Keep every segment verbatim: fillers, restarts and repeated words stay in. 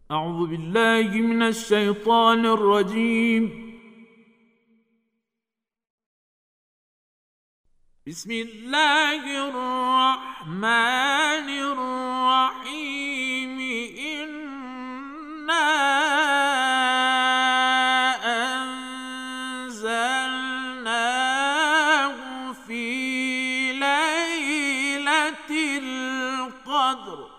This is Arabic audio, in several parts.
أعوذ بالله من الشيطان الرجيم. بسم الله الرحمن الرحيم. إنا أنزلناه في ليلة القدر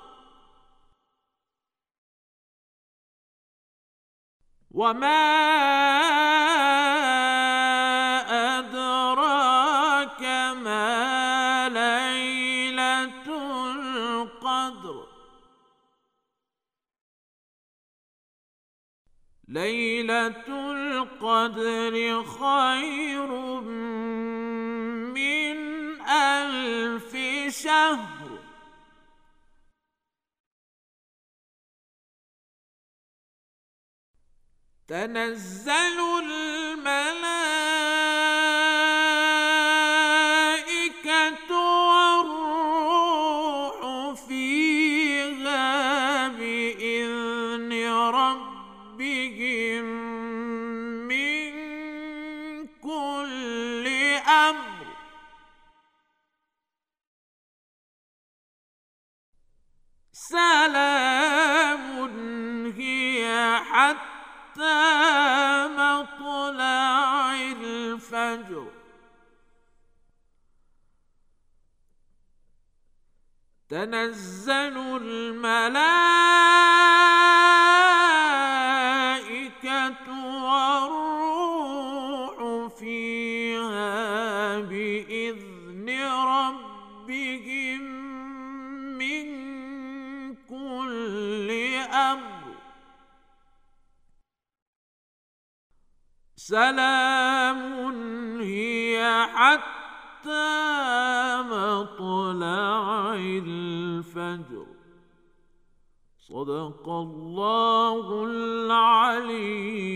وما أدراك ما ليلة القدر. ليلة القدر خير من ألف شهر. تنزل الملائكة والروح فيها بإذن ربهم من كل أمر. سلام هي حتى مطلع الفجر. تنزل الملائكة والروح فيها بإذن ربهم من كل أمر. سلام هي حتى مطلع الفجر. صدق الله العلي